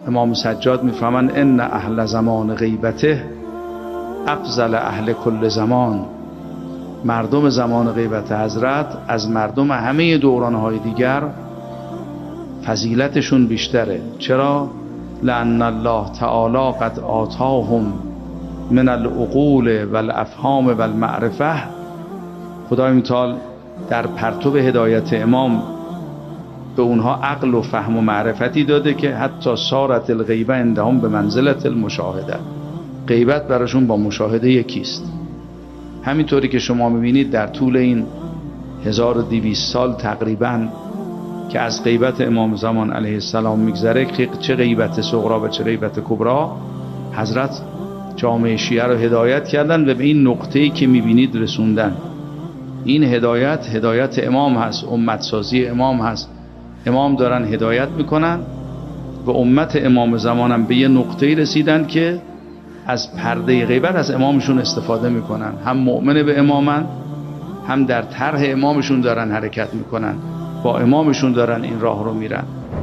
امام سجاد میفهمن ان اهل زمان غیبته افضل اهل کل زمان. مردم زمان غیبت حضرت از مردم همه دورانهای دیگر فضیلتشون بیشتره. چرا؟ لأن الله تعالی قد آتاهم من العقول والافهام والمعرفه. خدای متعال در پرتو هدایت امام به اونها عقل و فهم و معرفتی داده که حتی صارت الغیبه عندهم به منزلت المشاهده. غیبت براشون با مشاهده یکیست. همینطوری که شما میبینید در طول این 1200 سال تقریبا که از غیبت امام زمان علیه السلام میگذره، چه غیبت صغرا و چه غیبت کبرا، حضرت جامعه شیعه رو هدایت کردن و به این نقطه‌ای که میبینید رسوندن. این هدایت امام هست، امت سازی امام هست. امام دارن هدایت میکنن و امت امام زمانم به یه نقطه‌ای رسیدن که از پرده غیبت از امامشون استفاده میکنن. هم مؤمن به امامن، هم در طرح امامشون دارن حرکت میکنن، با امامشون دارن این راه رو میرن.